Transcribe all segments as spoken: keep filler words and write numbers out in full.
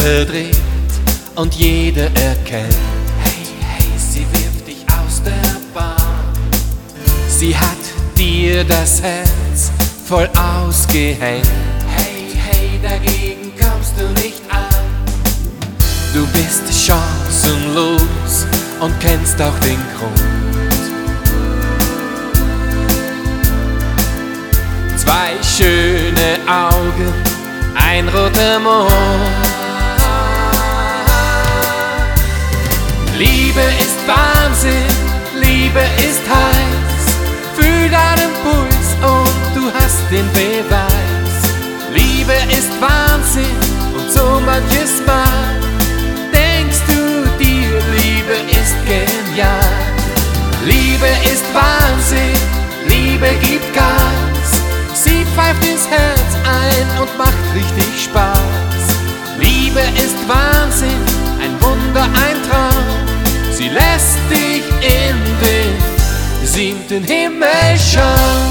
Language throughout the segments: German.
verdreht und jeder erkennt. Hey, hey, sie wirft dich aus der Bahn. Sie hat dir das Herz voll ausgehängt. Hey, hey, dagegen kommst du nicht an. Du bist chancenlos und kennst auch den Grund. Zwei schöne Augen, ein roter Mond. Liebe ist Wahnsinn, Liebe ist heiß. Fühl deinen Puls und du hast den Beweis. Liebe ist Wahnsinn und so manches Mal denkst du dir, Liebe ist genial. Liebe ist Wahnsinn, Liebe gibt Gas. Sie pfeift ins Herz ein und macht richtig Spaß. Liebe ist Wahnsinn, ein Wunder, ein Traum. Sie lässt dich in den siebten Himmel schauen.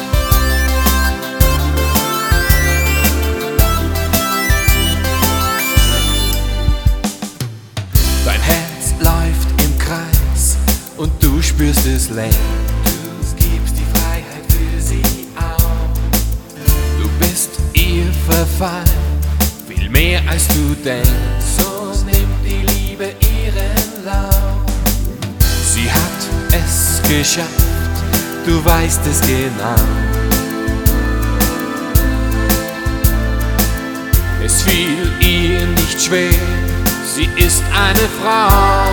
Dein Herz läuft im Kreis und du spürst es längst. Du gibst die Freiheit für sie auf. Du bist ihr verfallen, viel mehr als du denkst. So nimmt die Liebe ihren Lauf. Sie hat es geschafft, du weißt es genau. Es fiel ihr nicht schwer, sie ist eine Frau.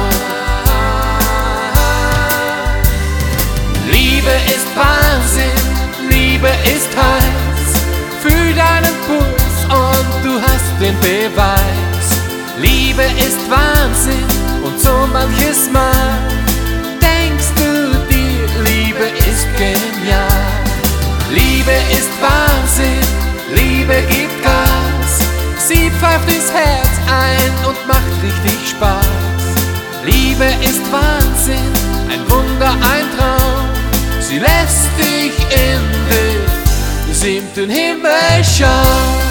Liebe ist Wahnsinn, Liebe ist heiß. Fühl deinen Puls und du hast den Beweis. Liebe ist Wahnsinn und so manches Mal denkst du dir, Liebe ist genial. Liebe ist Wahnsinn, Liebe gibt Gas. Sie pfeift ins Herz ein und macht richtig Spaß. Liebe ist Wahnsinn, ein Wunder, ein Traum. Sie lässt dich in den siebten Himmel schauen.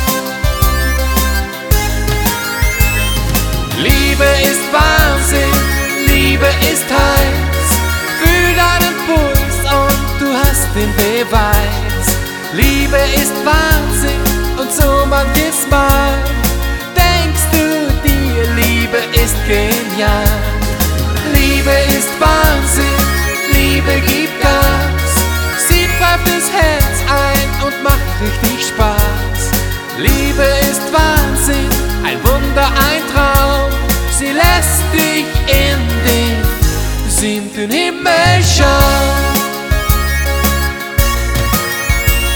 Liebe ist Wahnsinn, Liebe ist heiß. Fühl deinen Puls und du hast den Beweis. Liebe ist Wahnsinn und so manches Mal denkst du dir, Liebe ist genial. Liebe ist Wahnsinn, Liebe gibt Gas. Sie pfeift ins Herz ein und macht richtig Spaß. Liebe ist Wahnsinn, ein Wunder, ein Traum. Sie lässt dich in den siebten Himmel schauen.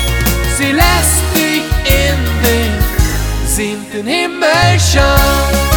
Sie lässt dich in den siebten Himmel schauen.